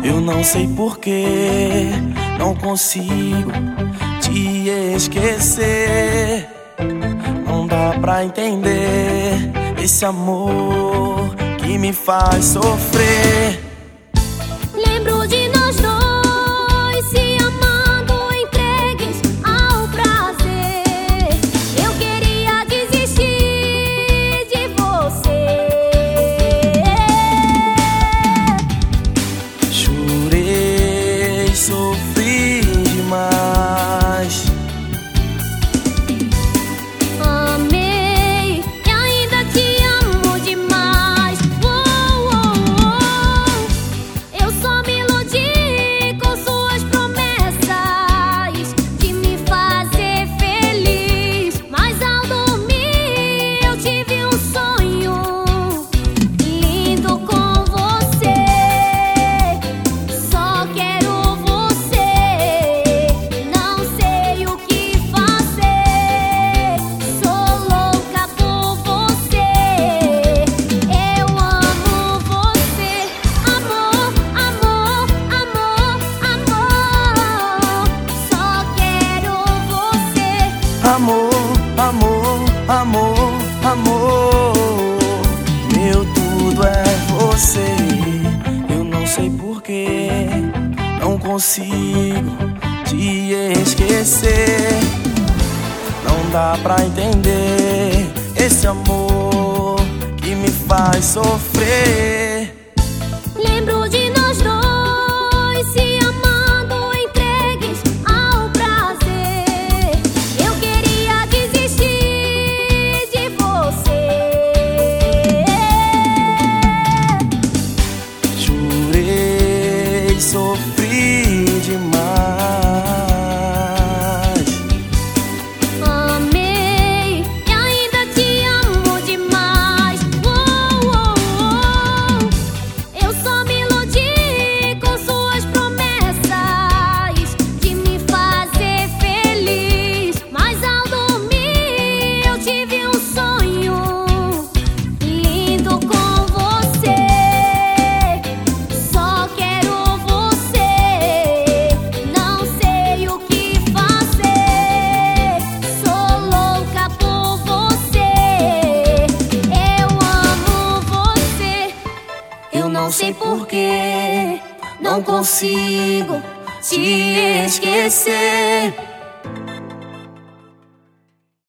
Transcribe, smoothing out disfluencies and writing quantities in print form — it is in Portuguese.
Eu não sei porquê, não consigo te esquecer. Não dá pra entender esse amor que me faz sofrer. Lembro de nós dois se amando, entregues ao prazer. Eu queria desistir de você. Chorei, sofri demais. Amei e ainda te amo demais. Eu só me iludi com suas promessas de me fazer feliz. Mas ao dormir eu tive um sonho lindo com você. Só quero você, não sei o que fazer. Sou louca por você, eu amo você. Amor, amor, amor, amor. Só quero você. Amor, amor, amor, amor. Meu tudo é você. Eu não sei porquê, não consigo te esquecer. Não dá pra entender esse amor que me faz sofrer. Lembro de nós dois se amando, entregues ao prazer. Eu queria desistir de você. Chorei, sofri demais. Amei e ainda te amo demais. Eu só me iludi com suas promessas de me fazer feliz. Mas ao dormir eu tive um sonho lindo com você. Só quero você, não sei o que fazer. Sou louca por você, eu amo você. Eu não sei porquê, não consigo te esquecer.